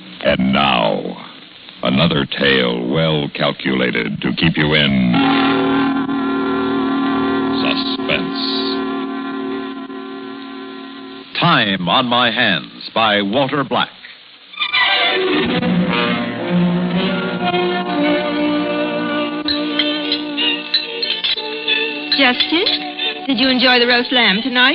And now, another tale well calculated to keep you in suspense. Time on My Hands by Walter Black. Justin, did you enjoy the roast lamb tonight?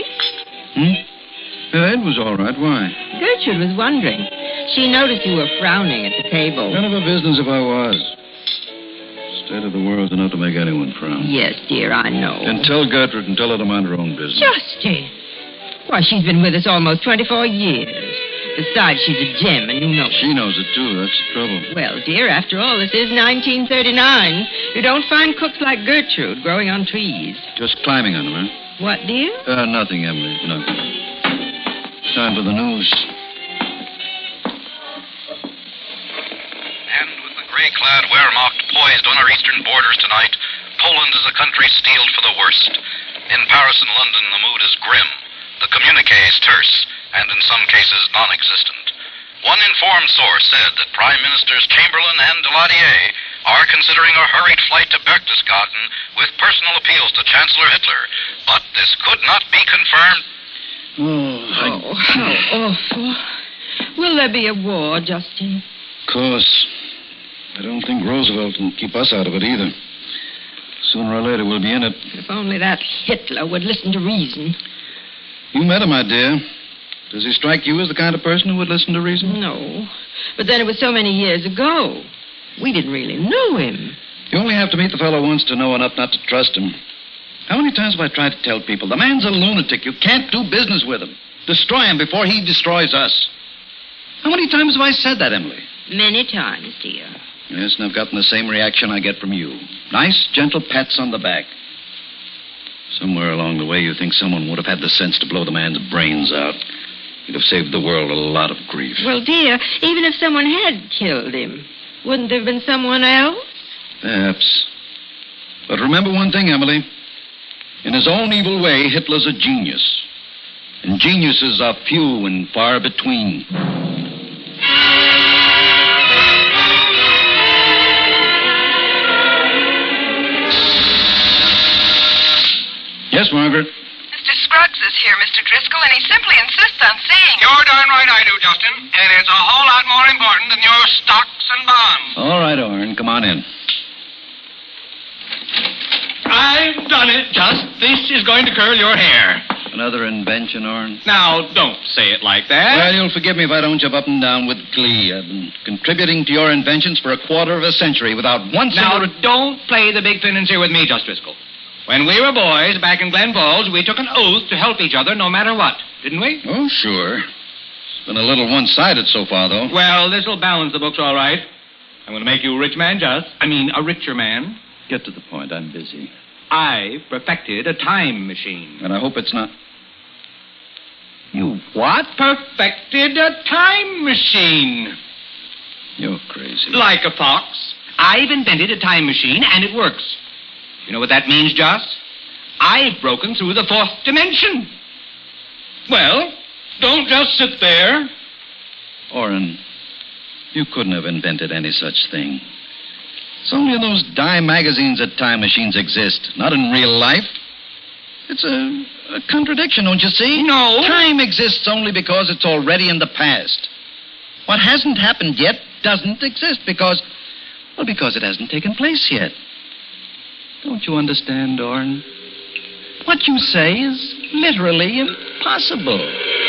It was all right. Why? Gertrude was wondering. She noticed you were frowning at the table. None of her business if I was. State of the world's enough to make anyone frown. Yes, dear, I know. And tell Gertrude and tell her to mind her own business. Justin! Why, she's been with us almost 24 years. Besides, she's a gem, and you know it. She knows it, too. That's the trouble. Well, dear, after all, this is 1939. You don't find cooks like Gertrude growing on trees. Just climbing on them, huh? What, dear? Nothing, Emily. Nothing. Time for the news. And with the gray-clad Wehrmacht poised on our eastern borders tonight, Poland is a country steeled for the worst. In Paris and London, the mood is grim. The communiqué is terse, and in some cases non-existent. One informed source said that Prime Ministers Chamberlain and Daladier are considering a hurried flight to Berchtesgaden with personal appeals to Chancellor Hitler, but this could not be confirmed. Oh, how awful. Will there be a war, Justin? Of course. I don't think Roosevelt can keep us out of it either. Sooner or later, we'll be in it. If only that Hitler would listen to reason. You met him, my dear. Does he strike you as the kind of person who would listen to reason? No. But then it was so many years ago. We didn't really know him. You only have to meet the fellow once to know enough not to trust him. How many times have I tried to tell people, the man's a lunatic. You can't do business with him. Destroy him before he destroys us. How many times have I said that, Emily? Many times, dear. Yes, and I've gotten the same reaction I get from you. Nice, gentle pats on the back. Somewhere along the way, you think someone would have had the sense to blow the man's brains out. You'd have saved the world a lot of grief. Well, dear, even if someone had killed him, wouldn't there have been someone else? Perhaps. But remember one thing, Emily. In his own evil way, Hitler's a genius. And geniuses are few and far between. Yes, Margaret? Mr. Scruggs is here, Mr. Driscoll, and he simply insists on seeing you. You're darn right I do, Justin. And it's a whole lot more important than your stocks and bonds. All right, Orrin, come on in. I've done it, Just. This is going to curl your hair. Another invention, Orrin? Now, don't say it like that. Well, you'll forgive me if I don't jump up and down with glee. I've been contributing to your inventions for a quarter of a century without one Now, single... don't play the big financier with me, Just Driscoll. When we were boys back in Glen Falls, we took an oath to help each other no matter what, didn't we? Oh, sure. It's been a little one-sided so far, though. Well, this'll balance the books all right. I'm going to make you a rich man, a richer man. Get to the point. I'm busy. I've perfected a time machine. And I hope it's not... You what? Perfected a time machine. You're crazy. Like a fox. I've invented a time machine, and it works. You know what that means, Just? I've broken through the fourth dimension. Well, don't just sit there. Orrin, you couldn't have invented any such thing. It's only in those dime magazines that time machines exist, not in real life. It's a contradiction, don't you see? No. Time exists only because it's already in the past. What hasn't happened yet doesn't exist because it hasn't taken place yet. Don't you understand, Orrin? What you say is literally impossible.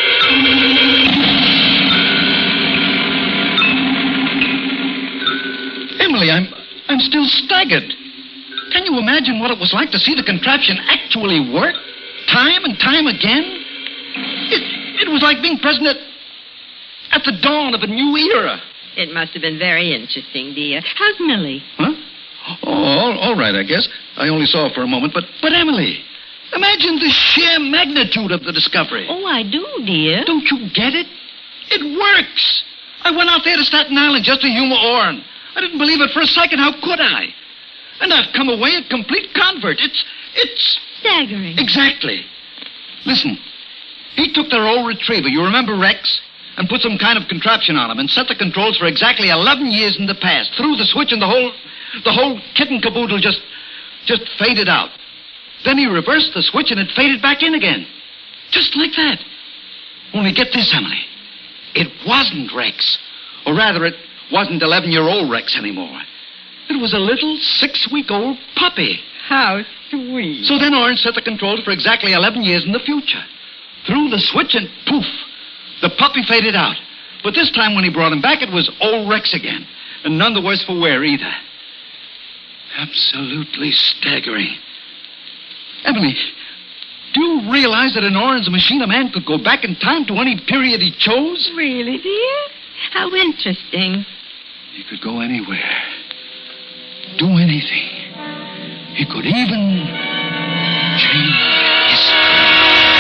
Emily, I'm still staggered. Can you imagine what it was like to see the contraption actually work? Time and time again? It was like being present at the dawn of a new era. It must have been very interesting, dear. How's Millie? Huh? Oh, all right, I guess. I only saw her for a moment, but Emily, imagine the sheer magnitude of the discovery. Oh, I do, dear. Don't you get it? It works. I went out there to Staten Island just to humor Orrin. I didn't believe it for a second. How could I? And I've come away a complete convert. It's... staggering. Exactly. Listen, he took their old retriever. You remember Rex? and put some kind of contraption on them and set the controls for exactly 11 years in the past. Threw the switch and the whole kit and caboodle just faded out. Then he reversed the switch and it faded back in again. Just like that. Only get this, Emily. It wasn't Rex. Or rather, it wasn't 11-year-old Rex anymore. It was a little 6-week-old puppy. How sweet. So then Orange set the controls for exactly 11 years in the future. Threw the switch and poof, the puppy faded out. But this time when he brought him back, it was old Rex again. And none the worse for wear either. Absolutely staggering. Emily, do you realize that in Orange's machine a man could go back in time to any period he chose? Really, dear? How interesting. He could go anywhere. Do anything. He could even change history.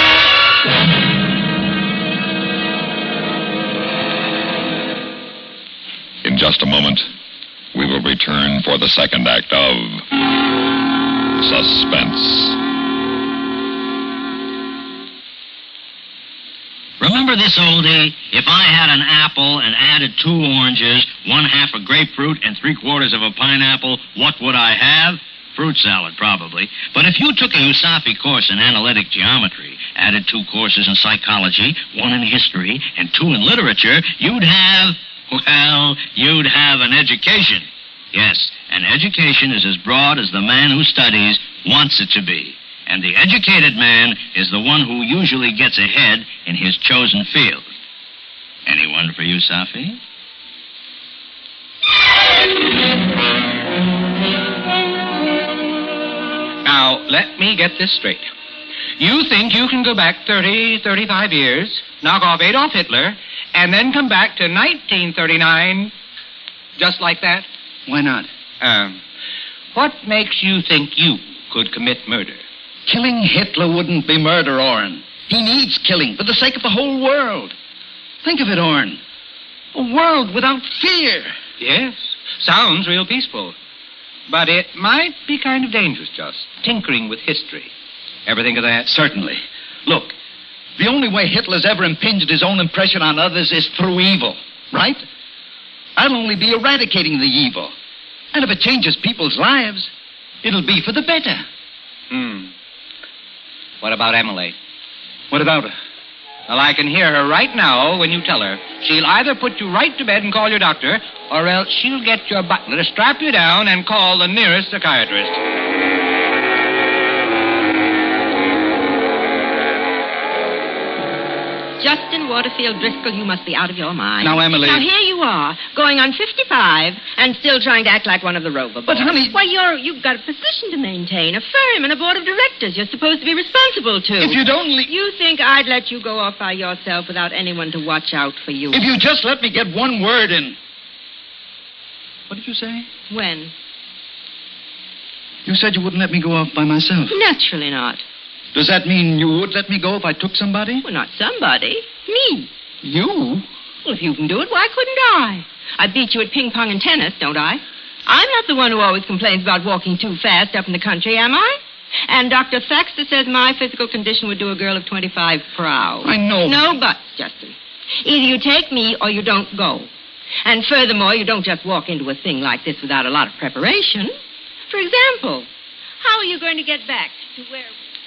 In just a moment, we will return for the second act of Suspense. Remember this, oldie? If I had an apple and added 2 oranges, 1/2 a grapefruit, and 3/4 of a pineapple, what would I have? Fruit salad, probably. But if you took a USAFI course in analytic geometry, added 2 courses in psychology, 1 in history, and 2 in literature, you'd have an education. Yes, an education is as broad as the man who studies wants it to be. And the educated man is the one who usually gets ahead in his chosen field. Anyone for you, Safi? Now, let me get this straight. You think you can go back 30, 35 years, knock off Adolf Hitler, and then come back to 1939 just like that? Why not? What makes you think you could commit murder? Killing Hitler wouldn't be murder, Orrin. He needs killing for the sake of the whole world. Think of it, Orrin. A world without fear. Yes, sounds real peaceful. But it might be kind of dangerous, just tinkering with history. Ever think of that? Certainly. Look, the only way Hitler's ever impinged his own impression on others is through evil, right? I'll only be eradicating the evil. And if it changes people's lives, it'll be for the better. What about Emily? What about her? Well, I can hear her right now when you tell her. She'll either put you right to bed and call your doctor, or else she'll get your butler to strap you down and call the nearest psychiatrist. Justin Waterfield Driscoll, you must be out of your mind. Now, Emily... Now, here you are, going on 55, and still trying to act like one of the Rover boys. But, honey... Why, you've got a position to maintain, a firm and a board of directors you're supposed to be responsible to. If you'd only... You think I'd let you go off by yourself without anyone to watch out for you? If you just let me get one word in... What did you say? When? You said you wouldn't let me go off by myself. Naturally not. Does that mean you would let me go if I took somebody? Well, not somebody. Me. You? Well, if you can do it, why couldn't I? I beat you at ping pong and tennis, don't I? I'm not the one who always complains about walking too fast up in the country, am I? And Dr. Thaxter says my physical condition would do a girl of 25 proud. I know. No buts, Justin. Either you take me or you don't go. And furthermore, you don't just walk into a thing like this without a lot of preparation. For example, how are you going to get back to where...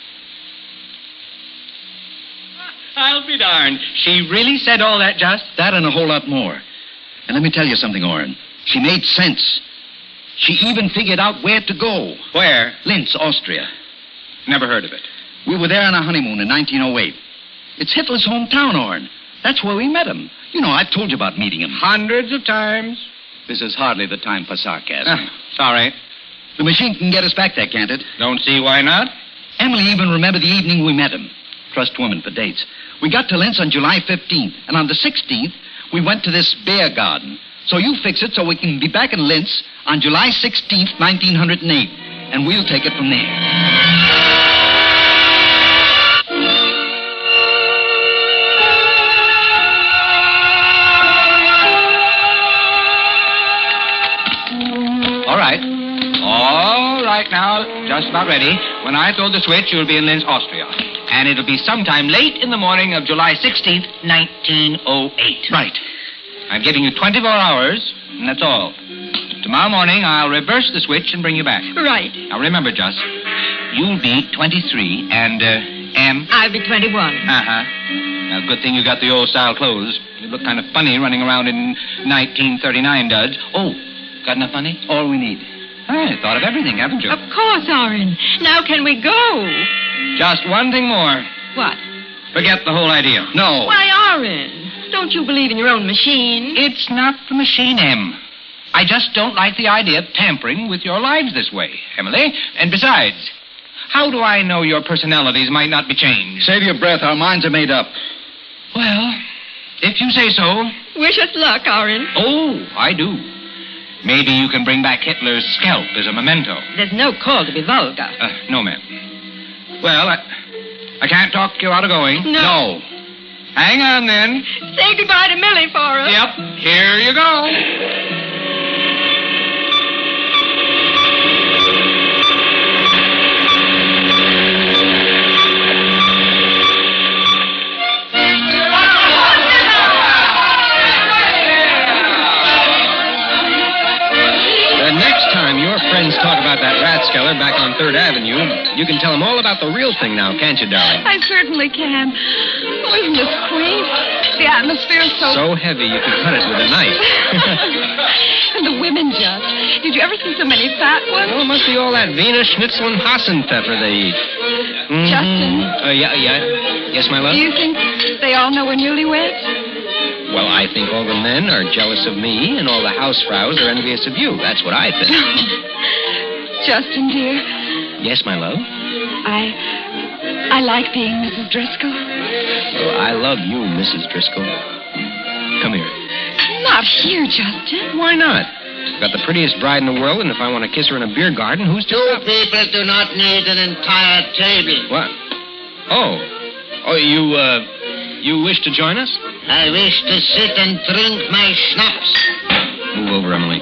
I'll be darned. She really said all that, just? That and a whole lot more. And let me tell you something, Orrin. She made sense. She even figured out where to go. Where? Linz, Austria. Never heard of it. We were there on a honeymoon in 1908. It's Hitler's hometown, Orrin. That's where we met him. You know, I've told you about meeting him. Hundreds of times. This is hardly the time for sarcasm. Sorry. The machine can get us back there, can't it? Don't see why not. Emily even remembered the evening we met him. Trust women for dates. We got to Linz on July 15th, and on the 16th, we went to this beer garden. So you fix it so we can be back in Linz on July 16th, 1908, and we'll take it from there. All right now, just about ready. When I throw the switch, you'll be in Linz, Austria. and it'll be sometime late in the morning of July 16th, 1908. Right. I'm giving you 24 hours, and that's all. Tomorrow morning, I'll reverse the switch and bring you back. Right. Now, remember, Just, you'll be 23, and, Em? I'll be 21. Uh-huh. Now, good thing you got the old-style clothes. You look kind of funny running around in 1939 duds. Oh, got enough money? All we need. I thought of everything, haven't you? Of course, Oren. Now can we go? Just one thing more. What? Forget the whole idea. No. Why, Oren? Don't you believe in your own machine? It's not the machine, Em. I just don't like the idea of tampering with your lives this way, Emily. And besides, how do I know your personalities might not be changed? Save your breath. Our minds are made up. Well, if you say so. Wish us luck, Oren. Oh, I do. Maybe you can bring back Hitler's scalp as a memento. There's no call to be vulgar. No, ma'am. Well, I can't talk you out of going. No. Hang on, then. Say goodbye to Millie for us. Yep. Here you go. Friends talk about that Rathskeller back on 3rd Avenue. You can tell them all about the real thing now, can't you, darling? I certainly can. Oh, isn't this quaint? The atmosphere is so heavy you could cut it with a knife. And the women, Just. Did you ever see so many fat ones? Oh, it must be all that Wiener Schnitzel and Hasenpfeffer they eat. Mm-hmm. Justin? Yeah. Yes, my love? Do you think they all know we're newlyweds? Well, I think all the men are jealous of me, and all the housefrows are envious of you. That's what I think. Justin, dear. Yes, my love? I like being Mrs. Driscoll. Well, I love you, Mrs. Driscoll. Come here. Not here, Justin. Why not? I've got the prettiest bride in the world, and if I want to kiss her in a beer garden, who's to stop? People do not need an entire table. What? Oh, you wish to join us? I wish to sit and drink my schnapps. Move over, Emily.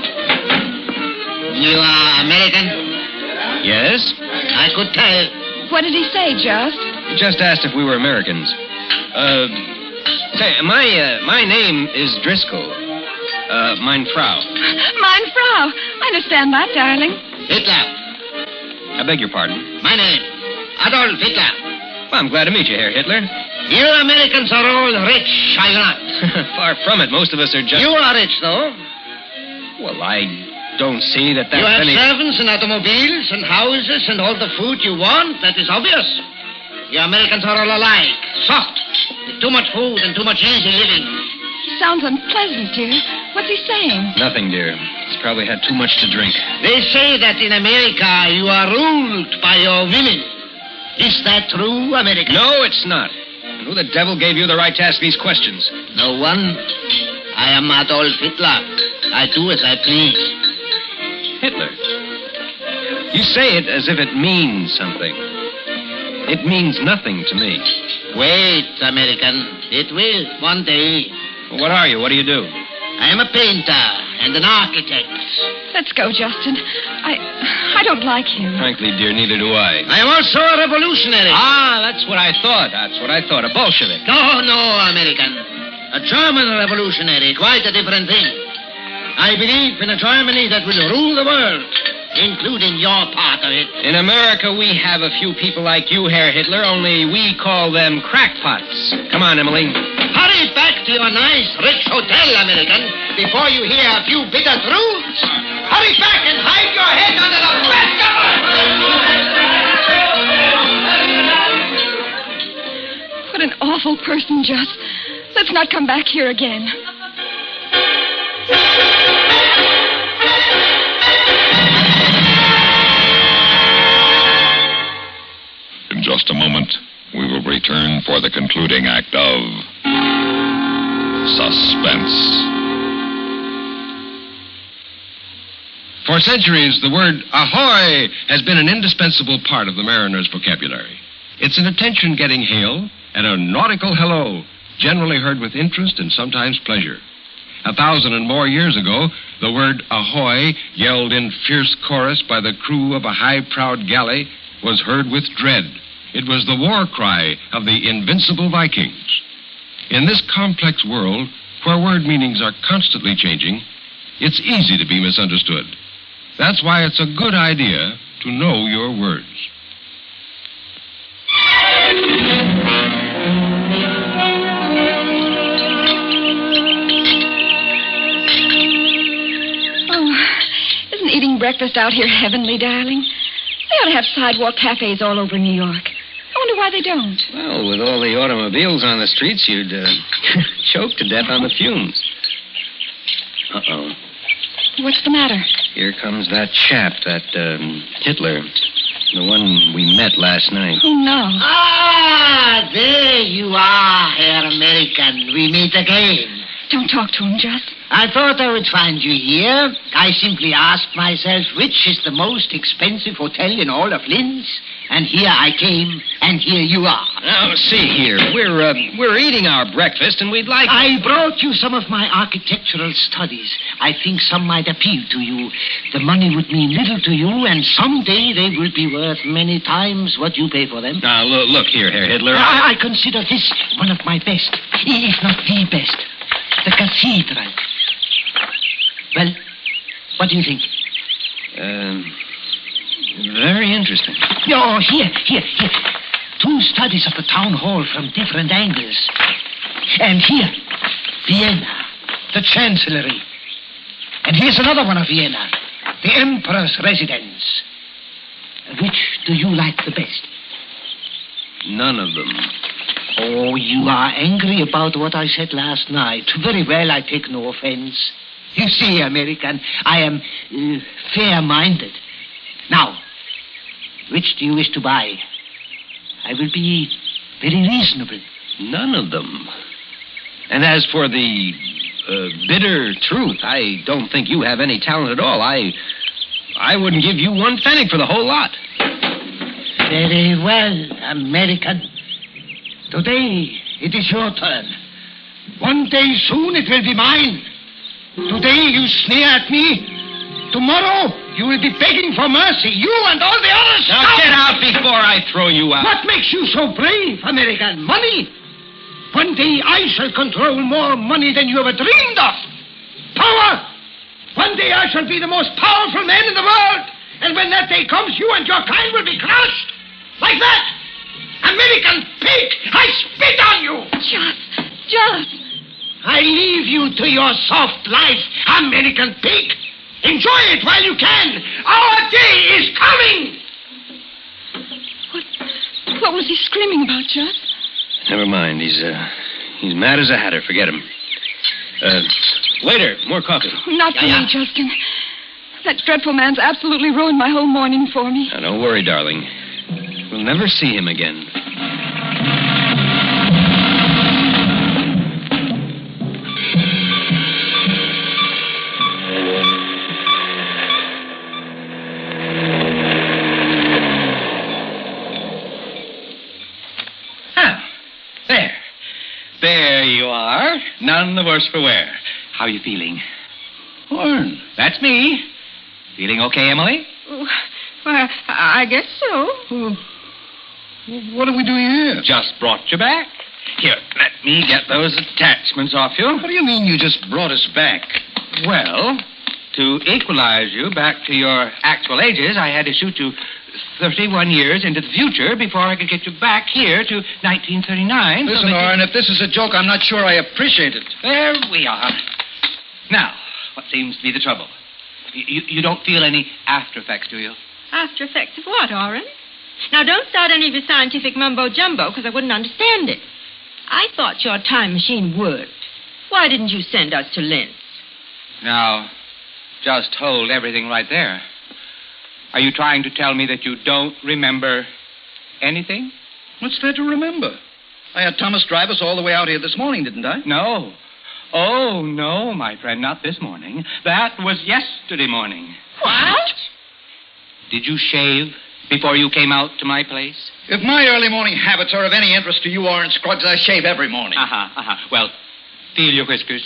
You are American? Yes? I could tell. What did he say, Just? He just asked if we were Americans. Say, my name is Driscoll. Mein Frau. Mein Frau. I understand that, darling. Hitler. I beg your pardon? My name, Adolf Hitler. Well, I'm glad to meet you, Herr Hitler. You Americans are all rich, are you not? Far from it. Most of us are just... You are rich, though. Well, I don't see that that's You have any... servants and automobiles and houses and all the food you want. That is obvious. You Americans are all alike. Soft. With too much food and too much easy living. He sounds unpleasant, dear. What's he saying? Nothing, dear. He's probably had too much to drink. They say that in America you are ruled by your women. Is that true, America? No, it's not. And who the devil gave you the right to ask these questions? No one. I am Adolf Hitler. I do as I please. Hitler? You say it as if it means something. It means nothing to me. Wait, American. It will, one day. Well, what are you? What do you do? I am a painter and an architect. Let's go, Justin. I don't like him. Frankly, dear, neither do I. I am also a revolutionary. Ah, that's what I thought. A Bolshevik. No, American. A German revolutionary. Quite a different thing. I believe in a Germany that will rule the world, including your part of it. In America, we have a few people like you, Herr Hitler, only we call them crackpots. Come on, Emily. Hurry back to your nice, rich hotel, American, before you hear a few bitter truths. Hurry back and hide your head under the breast cover! What an awful person, Just. Let's not come back here again. In just a moment, we will return for the concluding act of Suspense. For centuries, the word ahoy has been an indispensable part of the mariner's vocabulary. It's an attention-getting hail and a nautical hello, generally heard with interest and sometimes pleasure. 1,000 and more years ago, the word ahoy, yelled in fierce chorus by the crew of a high-prowed galley, was heard with dread It was the war cry of the invincible Vikings. In this complex world, where word meanings are constantly changing, it's easy to be misunderstood. That's why it's a good idea to know your words. Isn't eating breakfast out here heavenly, darling? They ought to have sidewalk cafes all over New York. I wonder why they don't. Well, with all the automobiles on the streets, you'd choke to death on the fumes. Uh-oh. What's the matter? Here comes that chap, that Hitler. The one we met last night. Oh, no. Ah, there you are, Herr American. We meet again. Don't talk to him, Just. I thought I would find you here. I simply asked myself which is the most expensive hotel in all of Linz. And here I came, and here you are. Now, see here. We're eating our breakfast, and we'd like... I brought you some of my architectural studies. I think some might appeal to you. The money would mean little to you, and someday they will be worth many times what you pay for them. Now, look here, Herr Hitler. I consider this one of my best, if not the best. The cathedral. Well, what do you think? Very interesting. Oh, here. Two studies of the town hall from different angles. And here, Vienna, the chancellery. And here's another one of Vienna, the emperor's residence. Which do you like the best? None of them. Oh, you are angry about what I said last night. Very well, I take no offense. You see, American, I am fair-minded. Now, which do you wish to buy? I will be very reasonable. None of them. And as for the bitter truth, I don't think you have any talent at all. I wouldn't give you one pfennig for the whole lot. Very well, American. Today, it is your turn. One day soon, it will be mine. Today, you sneer at me. Tomorrow, you will be begging for mercy. You and all the others. Now, get out before I throw you out. What makes you so brave, American? Money? One day, I shall control more money than you ever dreamed of. Power! One day, I shall be the most powerful man in the world. And when that day comes, you and your kind will be crushed. Like that. American pig! I spit on you! Just. I leave you to your soft life, American pig. Enjoy it while you can. Our day is coming. What was he screaming about, Just? Never mind. He's mad as a hatter. Forget him. Waiter, more coffee. Not for me, Justin. That dreadful man's absolutely ruined my whole morning for me. Now, don't worry, darling. We'll never see him again. There you are. None the worse for wear. How are you feeling? Horn. That's me. Feeling okay, Emily? Well, I guess so. What are we doing here? Just brought you back. Here, let me get those attachments off you. What do you mean you just brought us back? Well, to equalize you back to your actual ages, I had to shoot you 31 years into the future before I could get you back here to 1939. Listen, Orrin, if this is a joke, I'm not sure I appreciate it. There we are. Now, what seems to be the trouble? You don't feel any after effects, do you? After effects of what, Orrin? Now, don't start any of your scientific mumbo-jumbo, because I wouldn't understand it. I thought your time machine worked. Why didn't you send us to Linz? Now, just hold everything right there. Are you trying to tell me that you don't remember anything? What's there to remember? I had Thomas drive us all the way out here this morning, didn't I? No. Oh, no, my friend, not this morning. That was yesterday morning. What? Did you shave before you came out to my place? If my early morning habits are of any interest to you, Orrin Scruggs, I shave every morning. Well, feel your whiskers.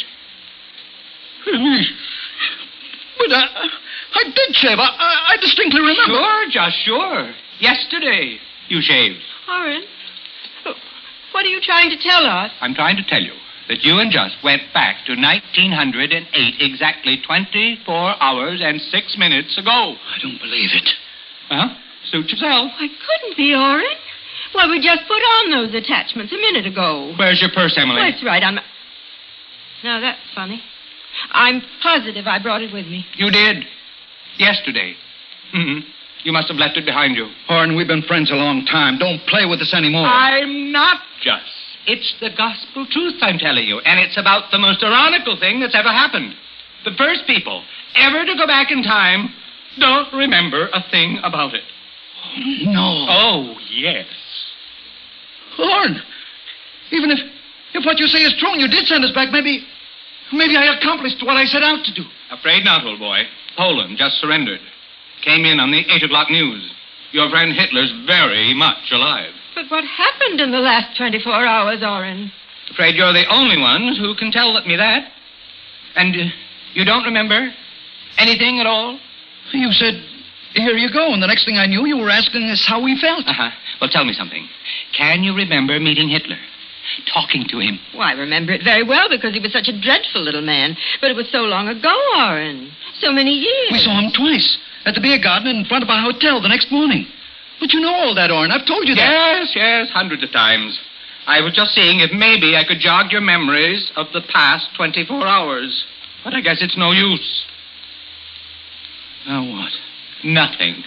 But I did shave. I distinctly remember. Sure, just sure. Yesterday, you shaved. Oren, what are you trying to tell us? I'm trying to tell you that you and Just went back to 1908 exactly 24 hours and 6 minutes ago. I don't believe it. Huh? Suit yourself. I couldn't be, Oren. Well, we just put on those attachments a minute ago. Where's your purse, Emily? That's right. Now, that's funny. I'm positive I brought it with me. You did. Yesterday. Mm-hmm. You must have left it behind you. Horn, we've been friends a long time. Don't play with us anymore. I'm not Just. It's the gospel truth I'm telling you, and it's about the most ironical thing that's ever happened. The first people ever to go back in time don't remember a thing about it. No. Oh, yes. Horn, even if what you say is true and you did send us back, maybe I accomplished what I set out to do. Afraid not, old boy. Poland just surrendered. Came in on the 8 o'clock news. Your friend Hitler's very much alive. But what happened in the last 24 hours, Oren? Afraid you're the only one who can tell me that. And you don't remember anything at all? You said, here you go, and the next thing I knew, you were asking us how we felt. Uh-huh. Well, tell me something. Can you remember meeting Hitler? Talking to him? Well, I remember it very well because he was such a dreadful little man. But it was so long ago, Oren. So many years. We saw him twice. At the beer garden in front of our hotel the next morning. But you know all that, Oren. I've told you that. Yes, hundreds of times. I was just seeing if maybe I could jog your memories of the past 24 hours. But I guess it's no use. Now what? Nothing.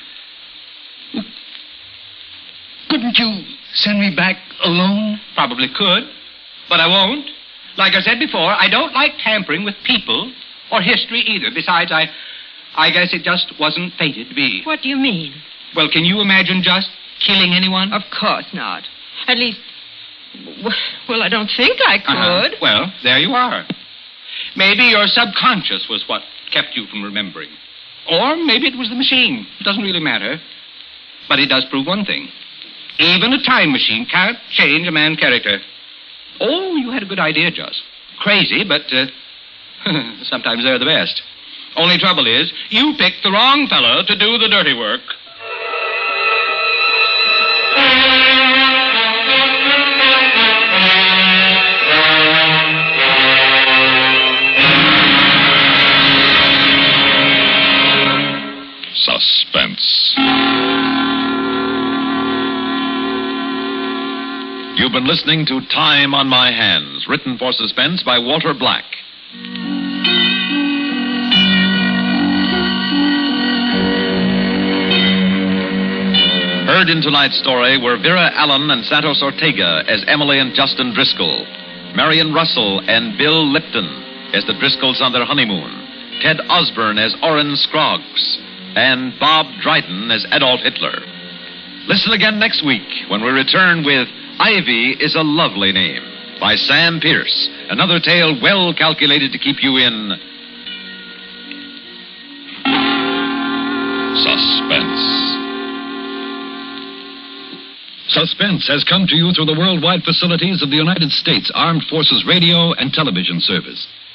Couldn't you send me back alone? Probably could, but I won't. Like I said before, I don't like tampering with people or history either. Besides, I guess it just wasn't fated to be. What do you mean? Well, can you imagine just killing anyone? Of course not. At least, well, I don't think I could. Uh-huh. Well, there you are. Maybe your subconscious was what kept you from remembering. Or maybe it was the machine. It doesn't really matter. But it does prove one thing. Even a time machine can't change a man's character. Oh, you had a good idea, Joss. Crazy, but sometimes they're the best. Only trouble is, you picked the wrong fellow to do the dirty work. Suspense. You've been listening to Time on My Hands, written for Suspense by Walter Black. Heard in tonight's story were Vera Allen and Santos Ortega as Emily and Justin Driscoll, Marion Russell and Bill Lipton as the Driscolls on their honeymoon, Ted Osborne as Oren Scroggs, and Bob Dryden as Adolf Hitler. Listen again next week when we return with Ivy is a Lovely Name by Sam Pierce, another tale well calculated to keep you in suspense. Suspense has come to you through the worldwide facilities of the United States Armed Forces Radio and Television Service.